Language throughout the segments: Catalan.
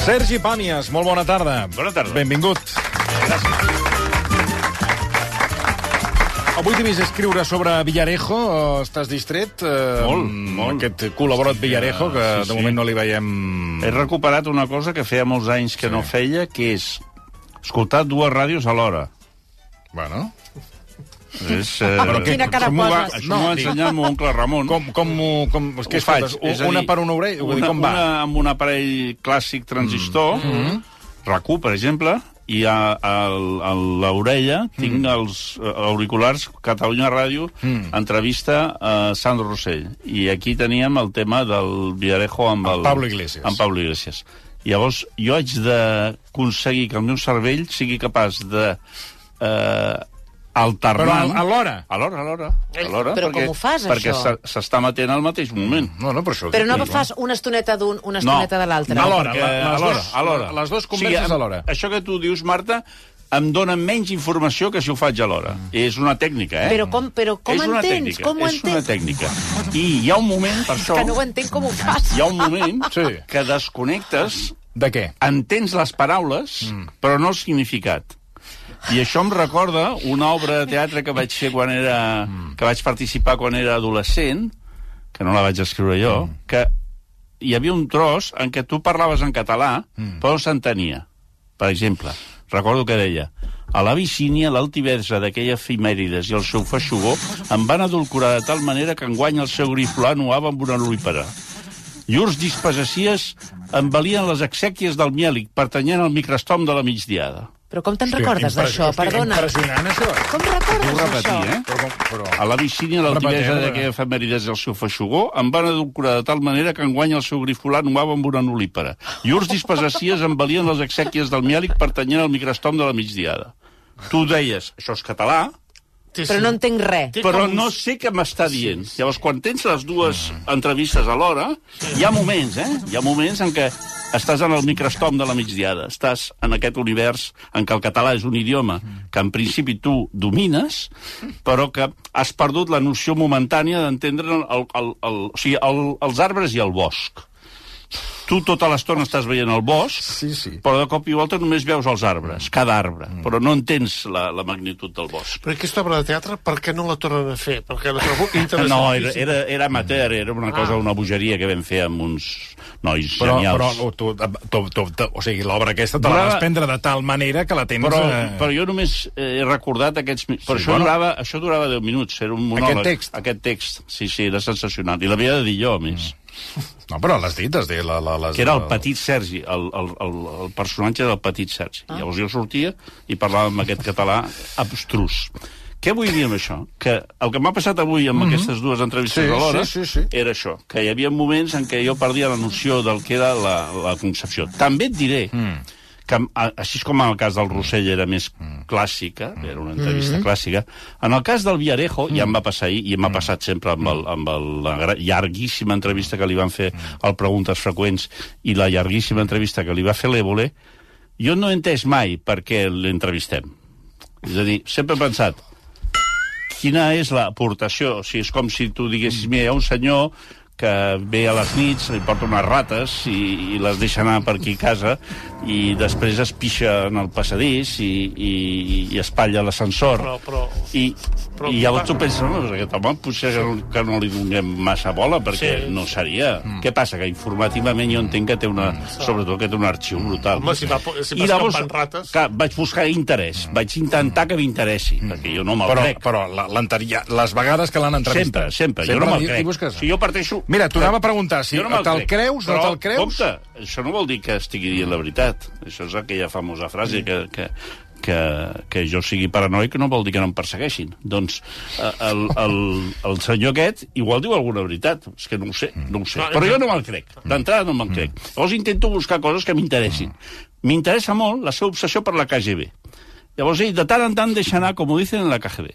Sergi Pàmies, molt bona tarda. Bona tarda. Benvingut. Gràcies. Avui t'he vist escriure sobre Villarejo. Estàs distret? Molt. Aquest col·laborat Villarejo, que de moment no li veiem... He recuperat una cosa que feia molts anys que no feia, que és escoltar dues ràdios alhora. Bueno... Quina cara poses? Això m'ho va ensenyar el meu oncle Ramon. Com és que faig? Una per una orella? Com va? Una amb un aparell clàssic transistor, RAC1, per exemple, i a l'orella tinc els auriculars Catalunya Ràdio, entrevista a Sandro Rossell. I aquí teníem el tema del Villarejo amb Pablo Iglesias. Amb Pablo Iglesias. Llavors, jo haig d'aconseguir que el meu cervell sigui capaç de... alternant... Però alhora? Alhora. Però com ho fas, perquè això? Perquè s'està matent al mateix moment. No, per això... Però no fas una estoneta d'un, una estoneta de l'altre. Alhora. Les dues converses alhora. Això que tu dius, Marta, em dona menys informació que si ho faig alhora. És una tècnica, eh? Però com entens? Com ho És una entens? tècnica. I hi ha un moment, per això... Que no ho entenc com ho fas. Hi ha un moment Sí. que desconnectes, De què? entens les paraules, però no el significat. I això em recorda una obra de teatre que vaig fer que vaig participar quan era adolescent, que no la vaig escriure jo, que hi havia un tros en què tu parlaves en català, però no s'entenia. Per exemple, recordo que deia: a la Vicínia, l'altivesa d'aquella efimèrides i el seu feixugó em van adulcorar de tal manera que enguany el seu griflà nuava amb una olípera. Llurs dispassacies envalien les exèquies del mièlic, pertanyent al microstom de la migdiada. Però com te'n recordes d'això? Perdona. Impressionant, això. Com recordes Ho repetir, això? eh? A la Vicínia, l'altivesa d'aquella efemèrides i el seu feixugó em van adulcorar de tal manera que enguany el seu grifolat nuava amb una olípera. Llurs dispassacies envalien les exèquies del mièlic, pertanyent al microstom de la migdiada. Tu deies, això és català, Però no entenc res. però no sé què m'està dient. Llavors, quan tens les dues entrevistes alhora, hi ha moments, Hi ha moments en què estàs en el microstom de la migdiada, estàs en aquest univers en què el català és un idioma que en principi tu domines, però que has perdut la noció momentània d'entendre els arbres i el bosc. Tu tota l'estona estàs veient el bosc, Sí. però de cop i volta només veus els arbres, cada arbre, però no entens la magnitud del bosc. Però aquesta obra de teatre, per què no la tornen a fer? Perquè la trobo interessant. No, era amateur, era una cosa, una bogeria que vam fer amb uns nois genials. Però o sigui, l'obra aquesta te la vas prendre de tal manera que la tens... Però jo només he recordat aquests... Però això durava 10 minuts, era un monòleg. Aquest text, sí, era sensacional. I l'havia de dir jo, a més. No, però l'has dit, has dit... Que era el petit Sergi, el personatge del petit Sergi. Llavors jo sortia i parlava amb aquest català abstrus. Què vull dir amb això? Que el que m'ha passat avui amb aquestes dues entrevistes alhora era això, que hi havia moments en què jo perdia la noció del que era la concepció. També et diré que, així com en el cas del Rossell era més clàssica, era una entrevista clàssica, en el cas del Villarejo, ja em va passar ahir, i m'ha passat sempre amb la llarguíssima entrevista que li van fer al Preguntes Freqüents i la llarguíssima entrevista que li va fer l'Évole, jo no he entès mai per què l'entrevistem. És a dir, sempre he pensat, quina és l'aportació? O sigui, és com si tu diguessis, mira, hi ha un senyor que ve a les nits, li porta unes rates i les deixa anar per aquí a casa i després es pixa en el passadís i espatlla l'ascensor. I llavors tu penses, aquest home potser que no li donem massa bola perquè no seria. Què passa? Que informativament jo entenc que té sobretot que té un arxiu brutal. Home, si I llavors, clar, vaig buscar interès, vaig intentar que m'interessi, perquè jo no me'l crec. Però les vegades que l'han entrevistat... Sempre, jo no me'l crec. Si jo parteixo... Mira, t'ho anava a preguntar, si te'l creus, no te'l creus... Compte, això no vol dir que estigui dient la veritat. Això és aquella famosa frase que jo sigui paranoic no vol dir que no em persegueixin. Doncs el senyor aquest igual diu alguna veritat. És que no ho sé. Però jo no me'l crec. D'entrada no me'l crec. Llavors intento buscar coses que m'interessin. M'interessa molt la seva obsessió per la KGB. Llavors ell de tant en tant deixa anar, com ho dicen en la KGB.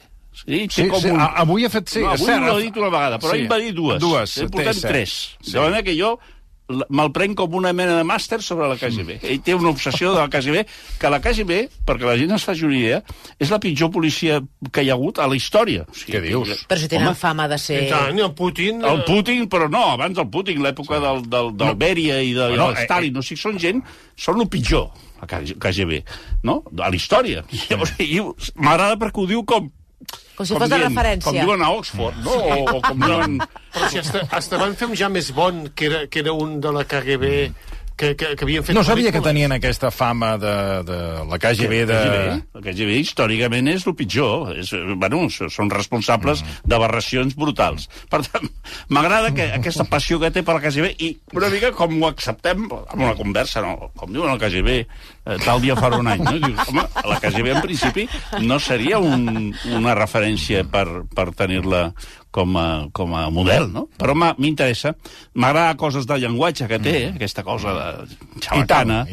Avui ha fet... Avui no l'ha dit una vegada, però ell va dir dues. He portat 3. De manera que jo me'l prenc com una mena de màster sobre la KGB. Ell té una obsessió de la KGB, que la KGB, perquè la gent es faci una idea, és la pitjor policia que hi ha hagut a la història. O sigui, què dius? Però si tenen fama de ser... I tant, el Putin... El Putin, però no, abans del Putin, l'època del Bèria i de Stalin, o sigui, són gent, són el pitjor, la KGB, no? A la història. M'agrada perquè ho diu com si fos de referència. Com diuen a Oxford, no? O com diuen... Però si hasta van fer un James Bond, que era un de la KGB, que havien fet... No sabia que tenien aquesta fama de la KGB de... La KGB històricament és el pitjor. Són responsables d'aberracions brutals. Per tant, m'agrada aquesta passió que té per la KGB i una mica com ho acceptem en una conversa, no? Com diuen el KGB tal dia farà un any, no? Dius, home, la KGB en principi no seria una referència per tenir-la com a model, no? Però m'interessa. M'agrada coses del llenguatge que té, aquesta cosa de xabacana,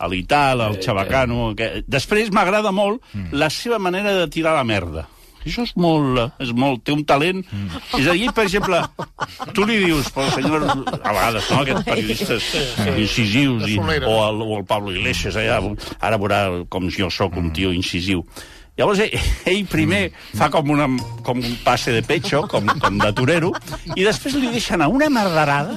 el xabacano. Després m'agrada molt la seva manera de tirar la merda. Això és molt... Té un talent... És a dir, per exemple, tu li dius, però senyor, a vegades, no?, aquests periodistes incisius, o el Pablo Iglesias, ara veurà com jo sóc un tio incisiu. Llavors, ell primer fa com un passe de pecho, com de torero, i després li deixen a una merderada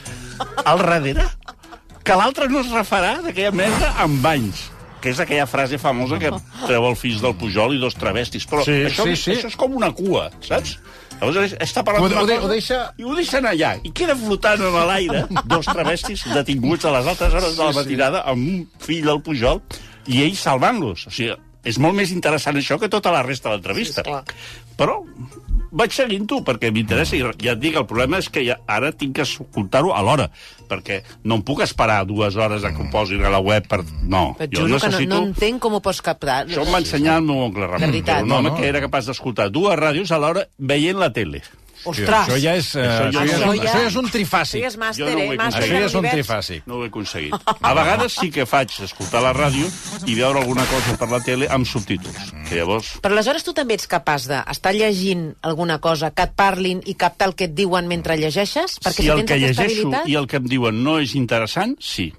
al darrere que l'altre no es refarà d'aquella merda amb anys, que és aquella frase famosa que treu el fills del Pujol i dos travestis. Però això és com una cua, saps? Llavors està parlant d'una cosa i ho deixen allà. I queda flotant en l'aire dos travestis detinguts a les altres hores de la matinada amb un fill del Pujol i ells salvant-los. O sigui, és molt més interessant això que tota la resta de l'entrevista. Però vaig seguint-ho perquè m'interessa i ja et dic, el problema és que ara tinc que escoltar-ho a l'hora, perquè no em puc esperar 2 hores a que ho posin a la web per... No, jo necessito... No entenc com ho pots captar. Això em va ensenyar el meu oncle Ramon, un home que era capaç d'escoltar 2 ràdios alhora veient la tele. Ostres! Això ja és un trifàsic. Això ja és màster, Això ja és un trifàsic. No ho he aconseguit. A vegades sí que faig escoltar la ràdio i veure alguna cosa per la tele amb subtítols. Llavors... Però aleshores tu també ets capaç d'estar llegint alguna cosa, que et parlin i captar el que et diuen mentre llegeixes? Perquè si el que llegeixo i el que em diuen no és interessant, sí.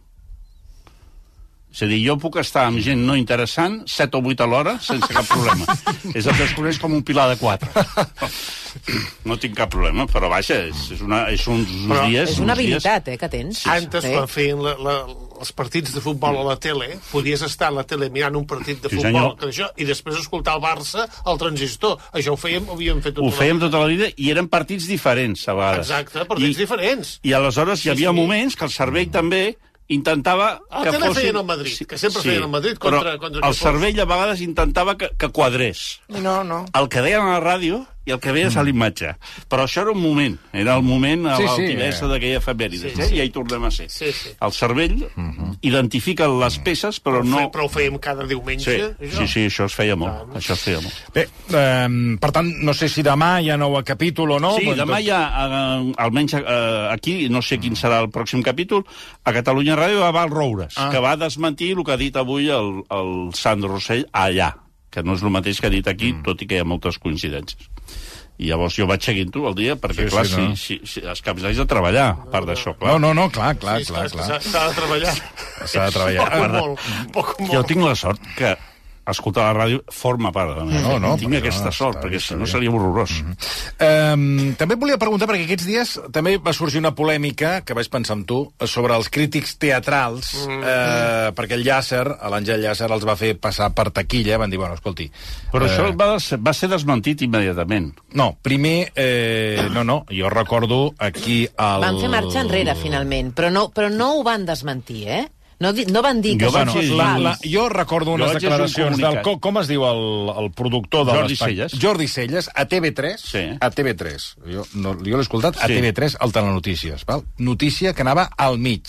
És a dir, jo puc estar amb gent no interessant 7 o 8 a l'hora sense cap problema. És el que es coneix com un pilar de 4. No tinc cap problema, però vaja, és uns dies... És una habilitat, que tens. Antes, quan feien els partits de futbol a la tele, podies estar a la tele mirant un partit de futbol i després escoltar el Barça al transistor. Això ho havíem fet tota la vida. Ho fèiem tota la vida i eren partits diferents, a vegades. Exacte, partits diferents. I aleshores hi havia moments que el cervell també intentava que fossin... El feien al Madrid, que sempre feien al Madrid contra el cervell a vegades intentava que quadrés. No. El que deien a la ràdio i el que veies a l'imatge. Però això era un moment. Era el moment a l'altivesa d'aquella efemèrides. I ja hi tornem a ser. El cervell identifica les peces, però no... Però ho fèiem cada diumenge. Sí, això es feia molt. Bé, per tant, no sé si demà hi ha nou capítol o no. Sí, demà hi ha, almenys aquí, no sé quin serà el pròxim capítol, a Catalunya Ràdio va al Roures, que va desmentir el que ha dit avui el Sandro Rossell allà, que no és el mateix que ha dit aquí, tot i que hi ha moltes coincidències. I llavors jo vaig seguint-ho el dia, perquè, clar, si els caps d'anys de treballar, a part d'això, clar. No, clar. S'ha de treballar. S'ha de treballar. Jo tinc la sort que escoltar la ràdio forma part de la meva. Tinc aquesta sort, perquè si no seria horrorós. També et volia preguntar, perquè aquests dies també va sorgir una polèmica, que vaig pensar amb tu, sobre els crítics teatrals, perquè l'Àngel Llàcer els va fer passar per taquilla, van dir, bueno, escolti... Però això va ser desmentit immediatament. No, primer... No, jo recordo aquí... Van fer marxa enrere, finalment, però no ho van desmentir, No van dir que són fals. Jo recordo unes declaracions del... Com es diu el productor de Jordi Celles. Jordi Celles, a TV3. A TV3. Jo l'he escoltat a TV3 al Telenotícies. Notícia que anava al mig,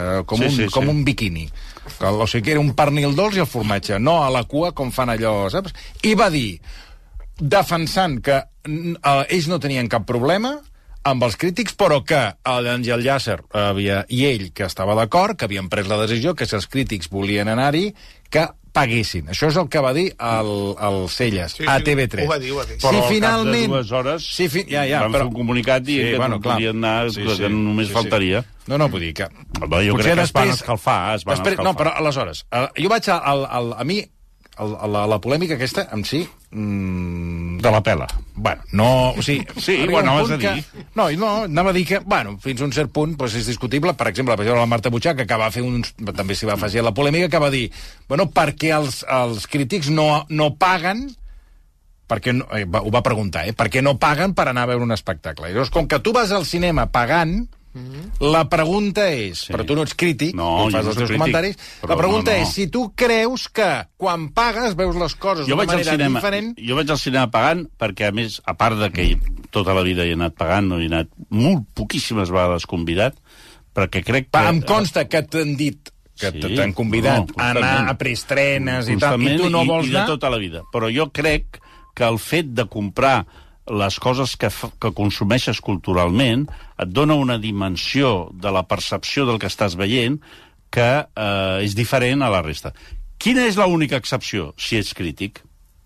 com un biquini. O sigui que era un pernil dolç i el formatge, no a la cua com fan allò, saps? I va dir, defensant que ells no tenien cap problema amb els crítics, però que l'Àngel Llàcer i ell, que estava d'acord, que havien pres la decisió, que si els crítics volien anar-hi, que paguessin. Això és el que va dir el Celles, a TV3. Ho va dir. Però al cap de 2 hores van fer un comunicat dient que no podien anar, que només faltaria. No, vull dir que... Jo crec que es van escalfar. No, però aleshores, jo vaig a mi, la polèmica aquesta, en si... De la pela. Bueno, no... O sigui, sí, bueno, vas a dir. No, anava a dir que, bueno, fins a un cert punt és discutible. Per exemple, la Marta Butxà, que acaba de fer també s'hi va afegir a la polèmica, que va dir, bueno, perquè els crítics no paguen, perquè ho va preguntar, perquè no paguen per anar a veure un espectacle. I llavors, com que tu vas al cinema pagant, la pregunta és, però tu no ets crític, fas els teus comentaris, la pregunta és si tu creus que quan pagues veus les coses d'una manera diferent... Jo vaig al cinema pagant perquè, a més, a part de que tota la vida he anat pagant, no he anat molt poquíssimes vegades convidat, perquè crec que... Em consta que t'han dit que t'han convidat a anar a preestrenes i tal, i tu no vols anar... I de tota la vida. Però jo crec que el fet de comprar les coses que consumeixes culturalment et dona una dimensió de la percepció del que estàs veient que és diferent a la resta. Quina és l'única excepció? Si ets crític.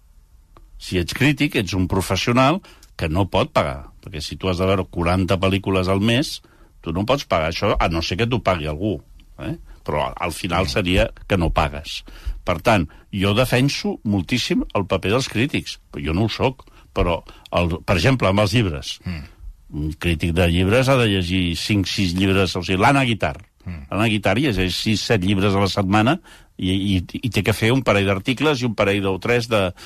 Si ets crític, ets un professional que no pot pagar, perquè si tu has de veure 40 pel·lícules al mes, tu no pots pagar això, a no ser que t'ho pagui algú. Però al final seria que no pagues. Per tant, jo defenso moltíssim el paper dels crítics, però jo no ho soc. Però, per exemple, amb els llibres. Un crític de llibres ha de llegir 5-6 llibres, o sigui, l'Anna Guitar. L'Anna Guitar llegeix 6-7 llibres a la setmana i té que fer un parell d'articles i un parell o 3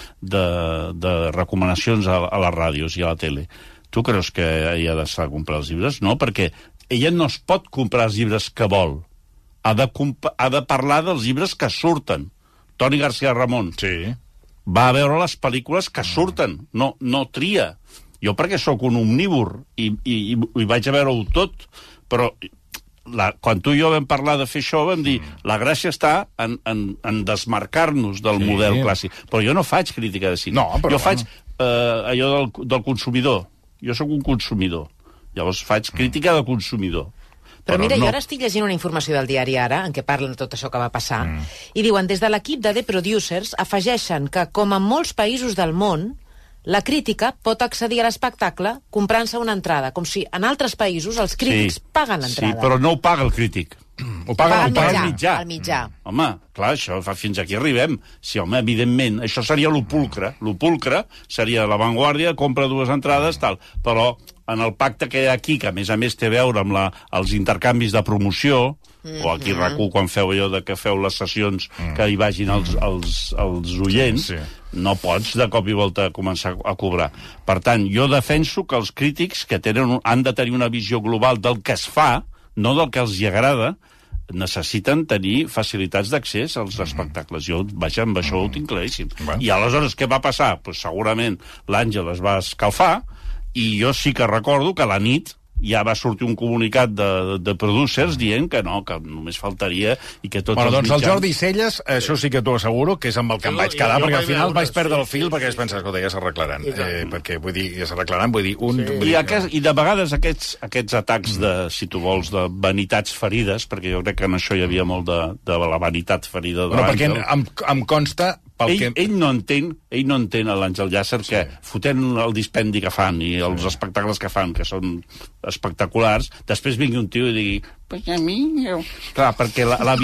de recomanacions a les ràdios i a la tele. Tu creus que ella ha d'estar a comprar els llibres? No, perquè ella no es pot comprar els llibres que vol. Ha de parlar dels llibres que surten. Toni García Ramon. Sí. Va a veure les pel·lícules que surten, no tria. Jo perquè sóc un omnívor i vaig a veure-ho tot, però quan tu i jo vam parlar de fer això vam dir, la gràcia està en desmarcar-nos del model clàssic. Però jo no faig crítica de cine. Jo faig allò del consumidor. Jo sóc un consumidor. Llavors faig crítica de consumidor. Però mira, jo ara estic llegint una informació del diari Ara, en què parlen de tot això que va passar, i diuen, des de l'equip de The Producers afegeixen que, com en molts països del món, la crítica pot accedir a l'espectacle comprant-se una entrada, com si en altres països els crítics paguen l'entrada. Sí, però no ho paga el crític. Ho paga el mitjà. Home, clar, això fins aquí arribem. Sí, home, evidentment, això seria l'opulcre. L'opulcre seria La Vanguardia, compra 2 entrades, tal. Però en el pacte que hi ha aquí, que a més té a veure amb els intercanvis de promoció, o aquí RAC1 quan feu allò de que feu les sessions que hi vagin els oients, no pots de cop i volta començar a cobrar. Per tant, jo defenso que els crítics que han de tenir una visió global del que es fa, no del que els hi agrada, necessiten tenir facilitats d'accés als espectacles. Jo, vaja, amb això ho tinc claríssim. I aleshores, què va passar? Pues segurament l'Àngel es va escalfar i jo sí que recordo que a la nit ja va sortir un comunicat de producers dient que no, que només faltaria i que tots els mitjans... Doncs el Jordi Celles, això sí que t'ho asseguro, que és amb el que em vaig quedar, perquè al final vaig perdre el fil perquè vaig pensar, escolta, ja s'arreglaran. Perquè, vull dir, ja s'arreglaran, vull dir... I de vegades aquests atacs de, si tu vols, de vanitats ferides, perquè jo crec que en això hi havia molt de la vanitat ferida de l'Àngel. Perquè em consta... Ell no entén l'Àngel Llàcer que fotent el dispendi que fan i els espectacles que fan, que són espectaculars, després vingui un tio i digui pues a mi... Clar, perquè la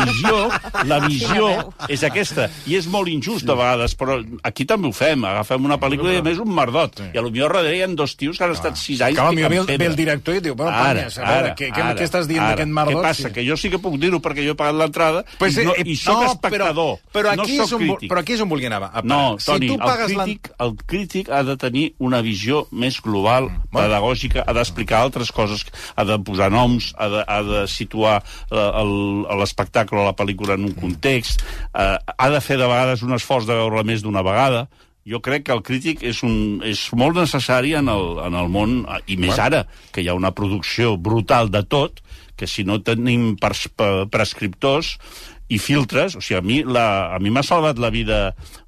visió és aquesta, i és molt injust a vegades, però aquí també ho fem, agafem una pel·lícula i a més un merdot, i potser darrere hi ha 2 tios que han estat 6 anys picant pedra. Ve el director i diu, bueno, Panyes, a veure, què estàs dient d'aquest merdot? Què passa? Que jo sí que puc dir-ho perquè jo he pagat l'entrada i soc espectador, no soc crític. Però aquí és on volia anar. No, Toni, el crític ha de tenir una visió més global, pedagògica, ha d'explicar altres coses, ha de posar noms, ha de situar l'espectacle o la pel·lícula en un context, ha de fer de vegades un esforç de veure-la més d'una vegada. Jo crec que el crític és molt necessari en el món, i més ara, que hi ha una producció brutal de tot, que si no tenim prescriptors i filtres, o sigui, a mi m'ha salvat la vida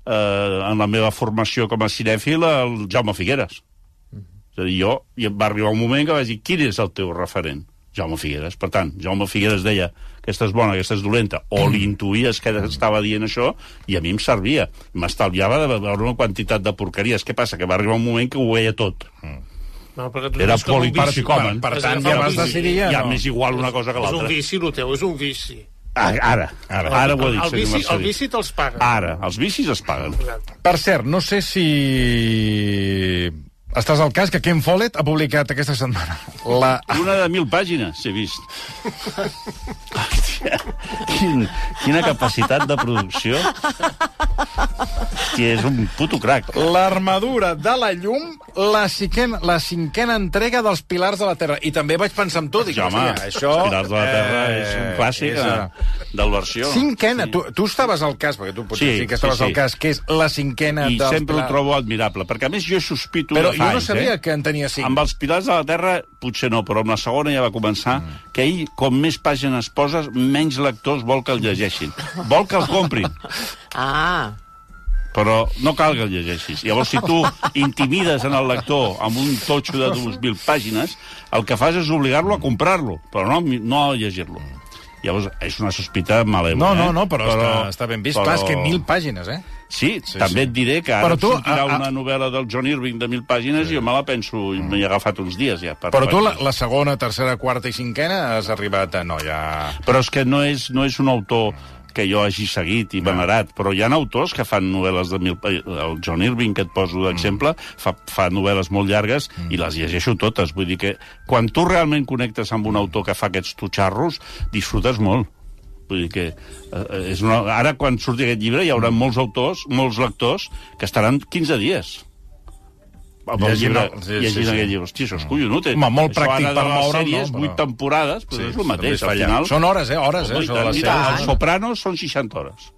en la meva formació com a cinèfil el Jaume Figueres. És a dir, va arribar un moment que vaig dir, quin és el teu referent? Jaume Figueres. Per tant, Jaume Figueres deia que aquesta és bona, aquesta és dolenta, o l'intuïes que estava dient això, i a mi em servia. M'estalviava de veure una quantitat de porqueries. Què passa? Que va arribar un moment que ho veia tot. No, era polipsicomen. Per tant, ja vas decidir... Ja m'és igual una cosa que l'altra. És un vici, el teu, és un vici. Ara ho he dit. El vici te'ls paguen. Ara, els vicis es paguen. Per cert, no sé si estàs al cas que Ken Follett ha publicat aquesta setmana una de 1.000 pàgines, he vist. Quina capacitat de producció. Hòstia, és un puto crac. L'armadura de la llum, la cinquena entrega dels Pilars de la Terra. I també vaig pensar en tu, dic, home, això... Pilars de la Terra és un clàssic del versió. Cinquena, tu estaves al cas, perquè tu potser sí que estaves al cas, que és la cinquena dels Pilars. I sempre ho trobo admirable, perquè a més jo sospito... Però jo no sabia que en tenia 5. Amb els Pilars de la Terra, potser no, però amb la segona ja va començar, que ell, com més pàgines poses, menys lectors vol que el llegeixin. Vol que el comprin. Però no cal que el llegeixis. Llavors, si tu intimides en el lector amb un totxo de 2.000 pàgines, el que fas és obligar-lo a comprar-lo, però no a llegir-lo. Llavors, és una sospita malèvola. No, però està ben vist. Clar, és que 1.000 pàgines, Sí, també et diré que ara sortirà una novel·la del John Irving de 1.000 pàgines i jo me la penso, i m'hi he agafat uns dies ja. Però tu la segona, tercera, quarta i cinquena has arribat a... No, ja... Però és que no és un autor que jo hagi seguit i venerat, però hi ha autors que fan novel·les de 1.000... El John Irving, que et poso d'exemple, fa novel·les molt llargues i les llegeixo totes. Vull dir que quan tu realment connectes amb un autor que fa aquests tutxarros, disfrutes molt. Vull dir que ara, quan surti aquest llibre, hi haurà molts autors, molts lectors, que estaran 15 dies llegint aquest llibre. Hòstia, això és collonut. Molt pràctic per moure, no? 8 temporades, però és el mateix. Al final... Són hores, hores, això de les sèries. Els Sopranos són 60 hores.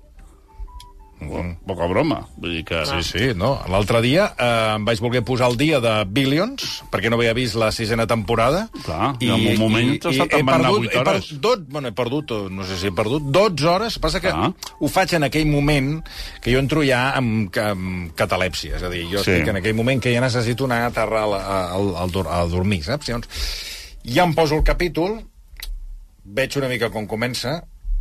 Poca broma. Vull dir que... Sí, no. L'altre dia em vaig voler posar al dia de Billions, perquè no havia vist la 6a temporada. Clar, i en un moment t'ha estat embanant 8 hores. He perdut, no sé si he perdut, 12 hores. Passa que ho faig en aquell moment que jo entro ja amb catalèpsia. És a dir, jo estic en aquell moment que ja necessito anar a terra a dormir, saps? Llavors, ja em poso el capítol, veig una mica com comença,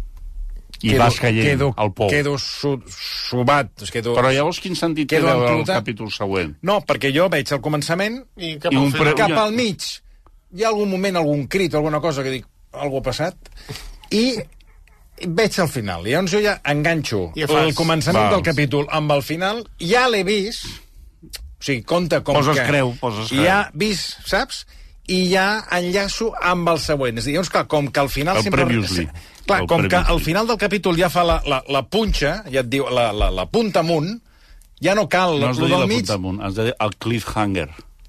i vas caient al pou. Quedo subat. Però llavors quin sentit té veure el capítol següent? No, perquè jo veig el començament i cap al mig hi ha algun moment, algun crit, alguna cosa que dic, algú ha passat, i veig el final. I llavors jo ja enganxo el començament del capítol amb el final, ja l'he vist, o sigui, compte com poses creu. Ja vist, saps? I ja enllaço amb el següent. És a dir, clar, com que al final... El previously. Clar, com que al final del capítol ja fa la punxa, ja et diu la punta amunt, ja no cal no has de dir la punta amunt, has de dir el cliffhanger.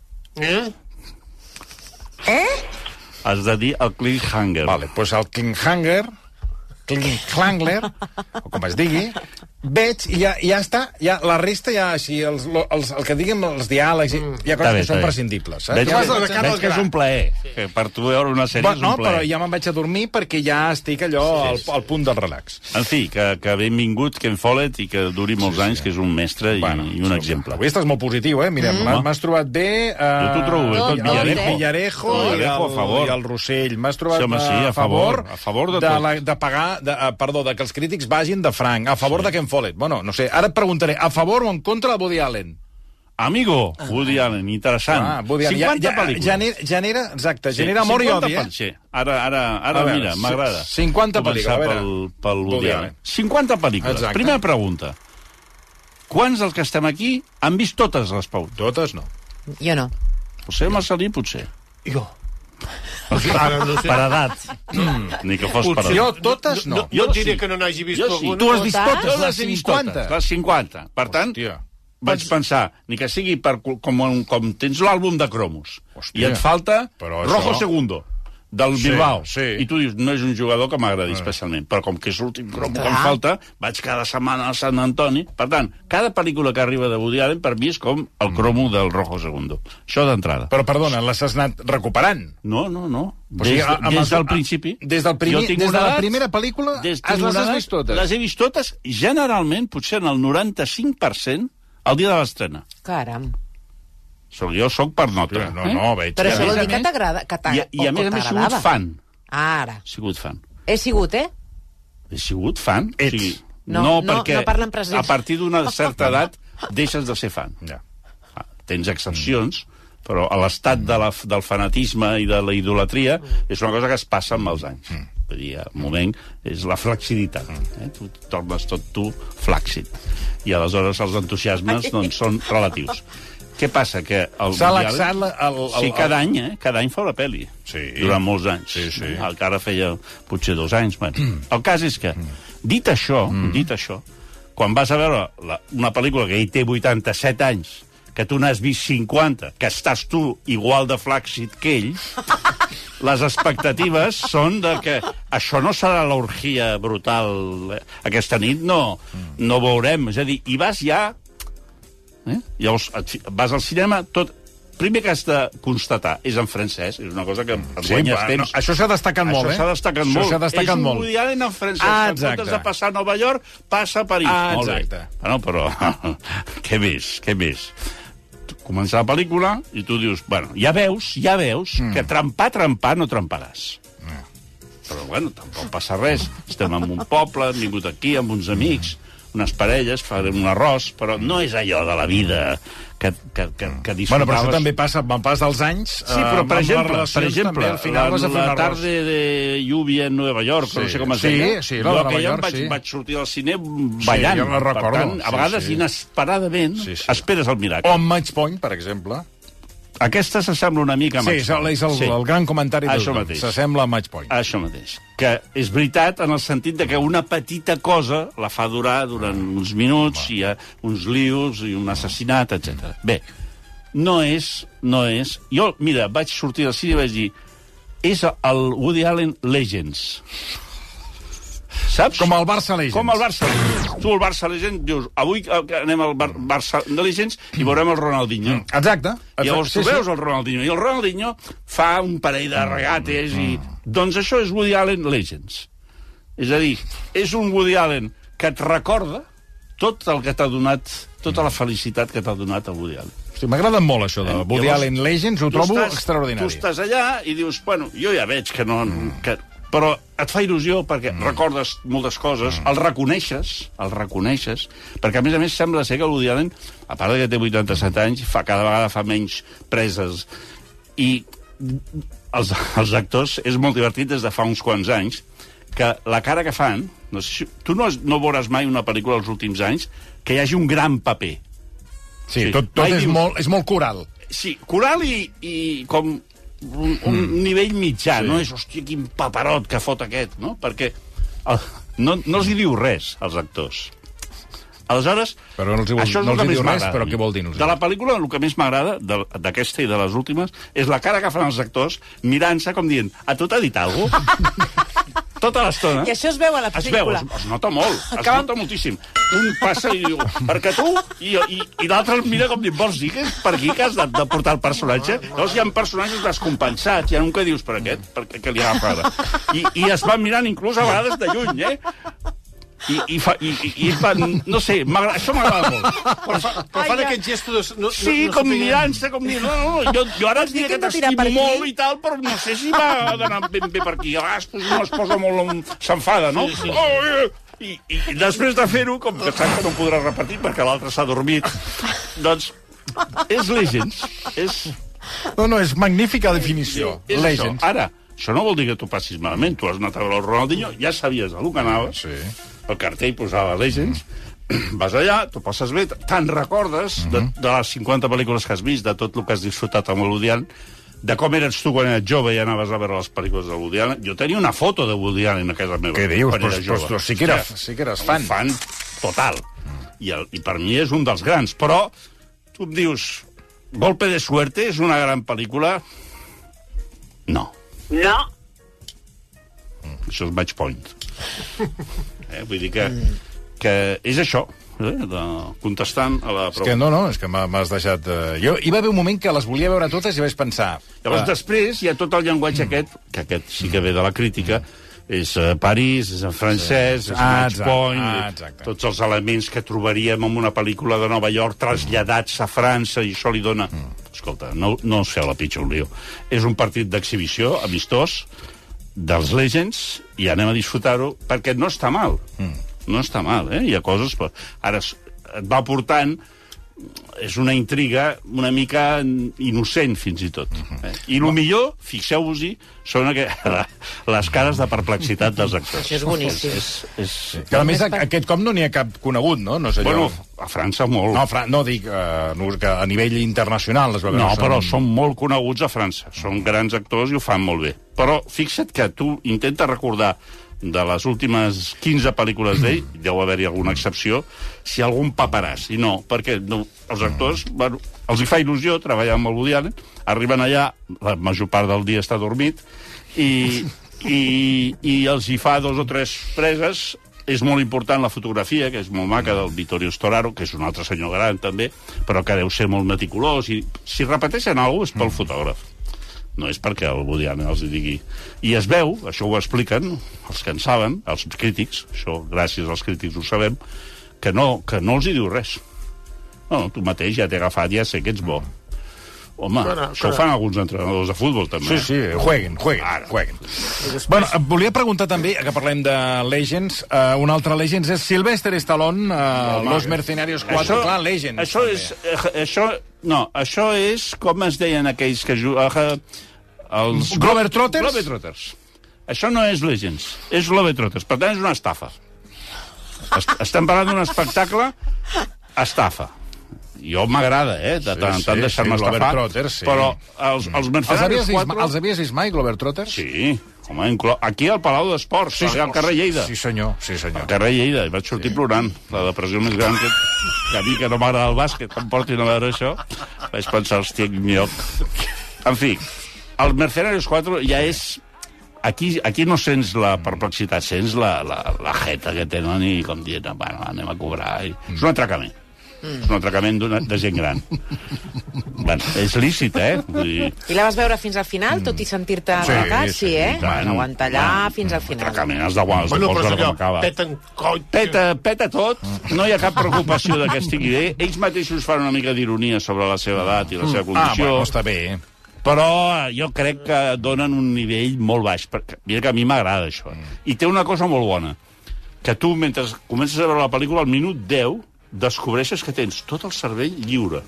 Has de dir el cliffhanger. Vale, doncs el cliffhanger, o com es digui, veig i ja està, ja la resta ja així, el que diguem els diàlegs, hi ha coses que són prescindibles, saps? Veig que és un plaer, que per tu veure una sèrie és un plaer. No, però ja me'n vaig a dormir perquè ja estic allò al punt del relax. En fi, que benvingut Ken Follett i que duri molts anys, que és un mestre i un exemple. Avui estàs molt positiu, mira, m'has trobat bé jo t'ho trobo bé, tot Villarejo i el Rossell, m'has trobat a favor de pagar, perdó, de que els crítics vagin de franc, a favor de Ken Follett. Bueno, no sé, ara et preguntaré, a favor o en contra de Woody Allen? Amigo, Woody Allen, interessant. 50 pel·lícules. Genera amor i odi, Ara, mira, m'agrada. 50 pel·lícules, a veure. Pel Woody Allen. 50 pel·lícules. Primera pregunta. Quants dels que estem aquí han vist totes les Pau? Totes no. Jo no. Potser Marcelí, potser. Jo. Per edat. Ni que fos per edat. Jo totes no. Jo et diré que no n'hagi vist alguna. Tu has vist totes, jo les he vist totes. Les 50. Per tant, vaig pensar, ni que sigui com tens l'àlbum de cromos i et falta Rojo Segundo del Bilbao, i tu dius, no és un jugador que m'agradi especialment, però com que és l'últim cromo que em falta, vaig cada setmana a Sant Antoni. Per tant, cada pel·lícula que arriba de Woody Allen per mi és com el cromo del Rojo Segundo. Això d'entrada. Però, perdona, les has anat recuperant? No. Des del principi. Des de la primera pel·lícula les has vist totes? Les he vist totes, generalment, potser en el 95%, el dia de l'estrena. Caram. Jo soc per nota. No, veig. Però això vol dir que t'agrada, I a més he sigut fan. Ara. Sigut fan. He sigut, He sigut fan. Ets. O sigui, No perquè parlen present. a partir d'una certa edat deixes de ser fan. Ja. Tens excepcions, però a l'estat del fanatisme i de la idolatria és una cosa que es passa amb els anys. Vull dir, al moment és la flaxiditat. Tu tornes tot tu flàccid. I aleshores els entusiasmes doncs, són relatius. Què passa? Que s'ha laxat sí, cada any fa una pel·li. Sí. Durant molts anys. Sí. Encara feia potser 2 anys. Bueno. El cas és que, dit això, quan vas a veure una pel·lícula que ell té 87 anys, que tu n'has vist 50, que estàs tu igual de flàccid que ell, les expectatives són de que això no serà l'orgia brutal. Aquesta nit no veurem. És a dir, i vas ja... Llavors, vas al cinema, tot... Primer que has de constatar, és en francès, és una cosa que et guanyes temps. No, això s'ha destacat molt, Això s'ha destacat molt. És un molt. Woody Allen en francès. En comptes de passar a Nova York, passa a París. Exacte. Però què més? Comença la pel·lícula i tu dius, bueno, ja veus que trempar no tremparàs. Però, bueno, tampoc passa res. Estem en un poble, hem vingut aquí amb uns amics, unes parelles, farem un arròs, però no és allò de la vida que disfrutaves. Bueno, però això també passa amb el pas dels anys. Sí, però, per exemple, també, al final vas a fer un la arròs. tarde de lluvia en Nova York, no sé com es deia. Sí, la de Nova York, sí. Vaig sortir del cine ballant. jo la recordo. Per tant, a vegades, inesperadament, esperes el miracle. O en Match Point, per exemple. Aquesta s'assembla una mica a Match Point. És el gran comentari de tothom. S'assembla a Match Point. Això mateix. Que és veritat en el sentit de que una petita cosa la fa durar durant uns minuts, hi ha uns lius i un assassinat, etc. Bé, no és... Jo, mira, vaig sortir del cine i vaig dir és el Woody Allen Legends. Saps? Com el Barça Legends. Com el Barça Legends. Tu, el Barça Legends, dius, avui anem al Barça Legends i veurem el Ronaldinho. Exacte. Llavors tu veus el Ronaldinho, i el Ronaldinho fa un parell de regates i... Doncs això és Woody Allen Legends. És a dir, és un Woody Allen que et recorda tot el que t'ha donat, tota la felicitat que t'ha donat el Woody Allen. Hosti, m'agrada molt això de Woody Allen Legends, ho trobo extraordinari. Tu estàs allà i dius, bueno, jo ja veig que no... Però et fa il·lusió perquè recordes moltes coses, el reconeixes, perquè a més sembla ser que el Woody Allen, a part que té 87 anys, cada vegada fa menys preses. I els actors és molt divertit des de fa uns quants anys, que la cara que fan... No sé si, tu no veuràs mai una pel·lícula dels últims anys que hi hagi un gran paper. Sí, tot és molt coral. Sí, coral i com... un nivell mitjà, no és, hòstia, quin paperot que fot aquest, no? Perquè no els hi diu res, als actors. Aleshores, però no els diu res, però què vol dir? De la pel·lícula, el que més m'agrada, d'aquesta i de les últimes, és la cara que fan els actors mirant-se com dient, a tu t'ha dit alguna cosa? Tota l'estona. I això es veu a la pel·lícula. Es nota molt, es nota moltíssim. Un passa i diu, perquè tu, i l'altre mira com diu, vols dir que és per aquí que has de portar el personatge? Llavors hi ha personatges descompensats, hi ha un que dius, per aquest, què li agafa ara? I es van mirant inclús a vegades de lluny, I no sé, això m'agrada molt. Però fan aquest gesto de... Sí, com mirant-se, com dient, jo ara et diré que t'estimo molt i tal, però no sé si va d'anar ben bé per aquí. A vegades no es posa molt... s'enfada, no? I després de fer-ho, com que sap que no podrà repetir perquè l'altre s'ha dormit, doncs és Legends. No, és magnífica definició. Legends. Ara, això no vol dir que tu passis malament. Tu has anat a veure el Ronaldinho, ja sabies a lo que anaves, el cartell posava Legends, vas allà, t'ho passes bé, te'n recordes de les 50 pel·lícules que has vist, de tot el que has disfrutat amb el Woody Allen, de com eres tu quan eres jove i anaves a veure les pel·lícules de Woody Allen. Jo tenia una foto de Woody Allen a casa meva. Què dius? Però sí que eres fan. Un fan total. I per mi és un dels grans. Però tu em dius, Golpe de Suerte és una gran pel·lícula? No. No. Això és Match Point. Vull dir que és això, contestant a la pregunta. És que m'has deixat... Jo hi va haver un moment que les volia veure totes i vaig pensar... Llavors, després hi ha tot el llenguatge aquest, que aquest sí que ve de la crítica, és París, és en francès, és Match Point, tots els elements que trobaríem en una pel·lícula de Nova York traslladats a França, i això li dona... Escolta, no us feu la pitxa un lío. És un partit d'exhibició, amistós, dels Legends i anem a disfrutar-ho, perquè no està mal. No està mal, Hi ha coses... Ara et va portant... És una intriga una mica innocent, fins i tot. I el millor, fixeu-vos-hi, són les cares de perplexitat dels actors. Això és boníssim. Que a més, aquest cop no n'hi ha cap conegut, no? Bueno, a França molt. No, dic que a nivell internacional es va veure. No, però són molt coneguts a França. Són grans actors i ho fan molt bé. Però fixa't que tu intentes recordar de les últimes 15 pel·lícules d'ell, deu haver-hi alguna excepció, si algun paperàs. I no, perquè els actors, els hi fa il·lusió treballar amb el Woody Allen, arriben allà, la major part del dia està dormit, i els hi fa 2 o 3 preses. És molt important la fotografia, que és molt maca, del Vittorio Storaro, que és un altre senyor gran, també, però que deu ser molt meticulós, i si repeteixen alguna cosa és pel fotògraf. No és perquè el Woody Allen els digui. I es veu, això ho expliquen els que en saben, els crítics, això gràcies als crítics ho sabem, que no els hi diu res. No, tu mateix ja t'he agafat, ja sé que ets bo. Home, això ho fan alguns entrenadors de futbol, també. Sí, jueguen. Bueno, volia preguntar també, que parlem de Legends, un altre Legends és Sylvester Stallone, Los Mercenarios 4, clar, Legends. Això és com es deien aquells que juguen... Els Globetrotters? Globetrotters. Això no és Legends, és Globetrotters. Per tant, és una estafa. Estem parlant d'un espectacle estafa. Jo m'agrada, de tant en tant deixar-me estafar, però els Mercenarios 4... Els havies vist mai, Globetrotters? Sí, home, aquí al Palau d'Esports, al carrer Lleida. Sí, senyor. Al carrer Lleida, i vaig sortir plorant. La depressió més gran que a mi, que no m'agrada el bàsquet, que em portin a veure això, vaig pensar, hòstia, quin lloc. En fi, el Mercenarios 4 ja és... Aquí no sents la perplexitat, sents la jeta que tenen i com dient, bueno, anem a cobrar. És un atracament. És un atracament de gent gran. Bueno, és lícit, I la vas veure fins al final, tot i sentir-te atracat? Sí, Bueno, aguanta allà fins al final. Atracament, has d'aguantar, vols veure com acaba. Peta tot, no hi ha cap preocupació de que estigui bé. Ells mateixos fan una mica d'ironia sobre la seva edat i la seva condició. Bueno, està bé, Però jo crec que donen un nivell molt baix, perquè mira que a mi m'agrada això. I té una cosa molt bona, que tu, mentre comences a veure la pel·lícula, al minut 10, descobreixes que tens tot el cervell lliure.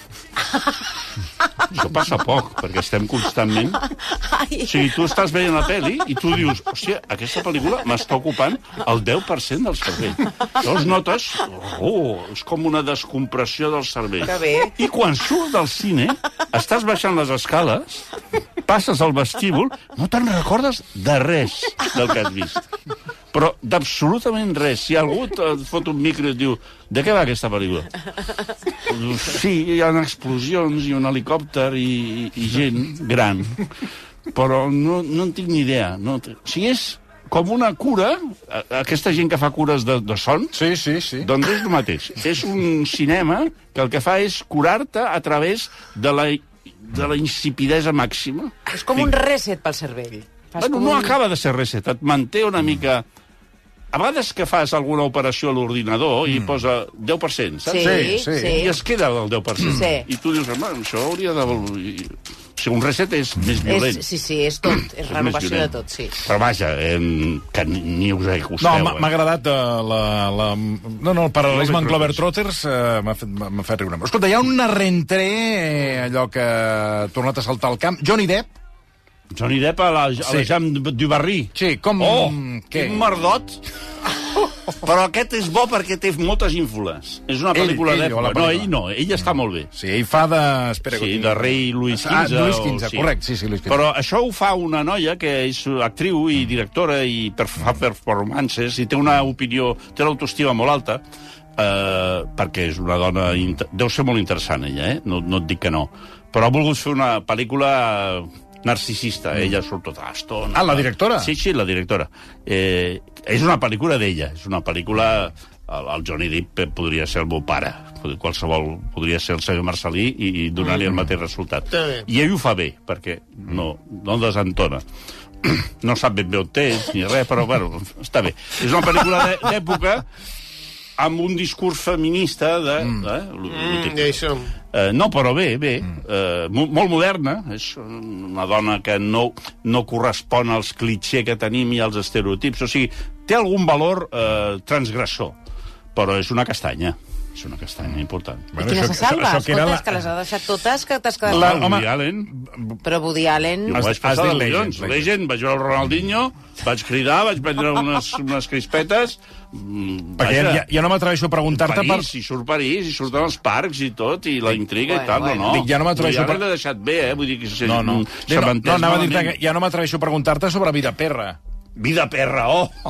Això passa poc, perquè estem constantment... O sigui, tu estàs veient la pel·li i tu dius, hòstia, aquesta pel·lícula m'està ocupant el 10% del cervell. Llavors notes, és com una descompressió del cervell. I quan surts del cine, estàs baixant les escales, passes al vestíbul, no te'n recordes de res del que has vist. Però d'absolutament res. Si algú et fot un micro i et diu, de què va aquesta pel·lícula? Sí, hi ha explosions i un helicòpter i gent gran. Però no en tinc ni idea. O sigui, és com una cura, aquesta gent que fa cures de son, doncs és el mateix. És un cinema que el que fa és curar-te a través de la insipidesa màxima. És com un reset pel cervell. Bueno, no acaba de ser reset, et manté una mica... A vegades que fas alguna operació a l'ordinador i posa 10%, saps? Sí. I es queda el 10%. Sí. I tu dius, home, això hauria de... O sigui, un reset és més violent. Sí, és tot, és renovació de tot, sí. Però vaja, que ni us acosteu. No, m'ha agradat el paral·lelisme amb Globetrotters, m'ha fet riure. Escolta, hi ha una reentré, allò que ha tornat a saltar al camp. Johnny Depp a la Jean Dubarry. Sí, com... Quin merdot. Però aquest és bo perquè té moltes ínfules. És una pel·lícula d'època. No, ell no, ell està molt bé. Sí, ell fa de... Sí, de rei Louis XV. Louis XV, correcte, sí, Louis XV. Però això ho fa una noia que és actriu i directora i fa performances i té una opinió, té l'autoestima molt alta, perquè és una dona... Deu ser molt interessant, ella, no et dic que no. Però ha volgut fer una pel·lícula... narcisista, ella surt tota l'estona. La directora? Sí, la directora. És una pel·lícula d'ella, és una pel·lícula... El Johnny Depp podria ser el meu pare, qualsevol podria ser el senyor Marcelí i donar-li el mateix resultat. I ell ho fa bé, perquè no desentona. No sap ben bé on és, ni res, però bueno, està bé. És una pel·lícula d'època amb un discurs feminista de... No, però bé. Molt moderna. És una dona que no correspon als clichés que tenim i als estereotips. O sigui, té algun valor transgressor, però és una castanya. És una castanya important. I quina se salva? Escolta, és que les ha deixat totes, que t'has quedat... Woody Allen. Però Woody Allen... Jo vaig passar de collons. Legend, vaig veure el Ronaldinho, vaig cridar, vaig prendre unes crispetes... Perquè ja no m'atreveixo a preguntar-te... I surt París, i surten els parcs i tot, i la intriga i tal, no. Ja no m'atreveixo... Ja l'he deixat bé, vull dir que... No, anava a dir-te que ja no m'atreveixo a preguntar-te sobre Vida Perra. Vida Perra,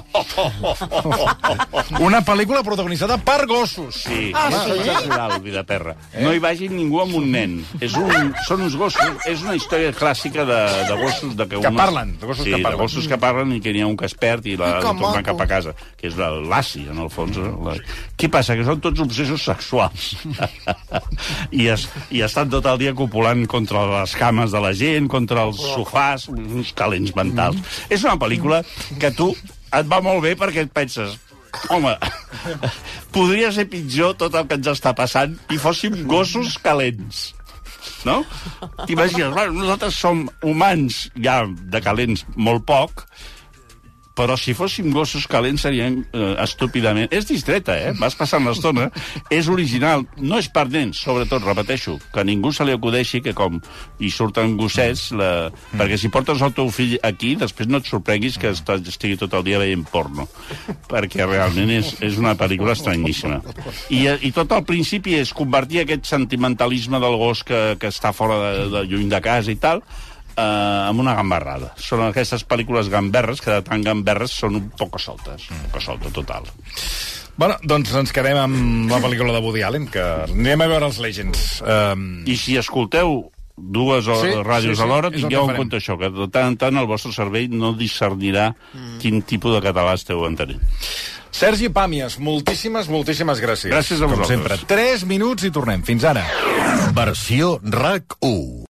Una pel·lícula protagonitzada per gossos. Sí, és Vida Perra. No hi vagi ningú amb un nen. Són uns gossos, és una història clàssica de gossos... Que parlen, de gossos que parlen. De gossos que parlen i que n'hi ha un que es perd i l'ha de tornar cap a casa, que és l'Lassi, en el fons. Què passa? Que són tots obsessos sexuals. I estan tot el dia copulant contra les cames de la gent, contra els sofàs, uns calents mentals. És una pel·lícula que tu et va molt bé perquè et penses, home, podria ser pitjor tot el que ens està passant i fóssim gossos calents, no? T'imagines, nosaltres som humans ja de calents molt poc, però si fóssim gossos calents serien estúpidament... És distreta, vas passant l'estona. És original, no és per nens, sobretot, repeteixo, que a ningú se li acudeixi que com hi surten gossets, perquè si portes el teu fill aquí, després no et sorprenguis que estigui tot el dia veient porno, perquè realment és una pel·lícula estranyíssima. I tot al principi és convertir aquest sentimentalisme del gos que està fora de lluny de casa i tal, amb una gambarrada. Són aquestes pel·lícules gamberres, que de tan gamberres són un poco soltes. Un poco solta, total. Bueno, doncs ens quedem amb la pel·lícula de Woody Allen, que anirem a veure els Legends. I si escolteu dues ràdios alhora, tingueu en compte això, que de tant en tant el vostre cervell no discernirà quin tipus de català esteu entenent. Sergi Pàmies, moltíssimes gràcies. Gràcies a vosaltres. Com sempre. 3 minuts i tornem. Fins ara. Versió RAC 1.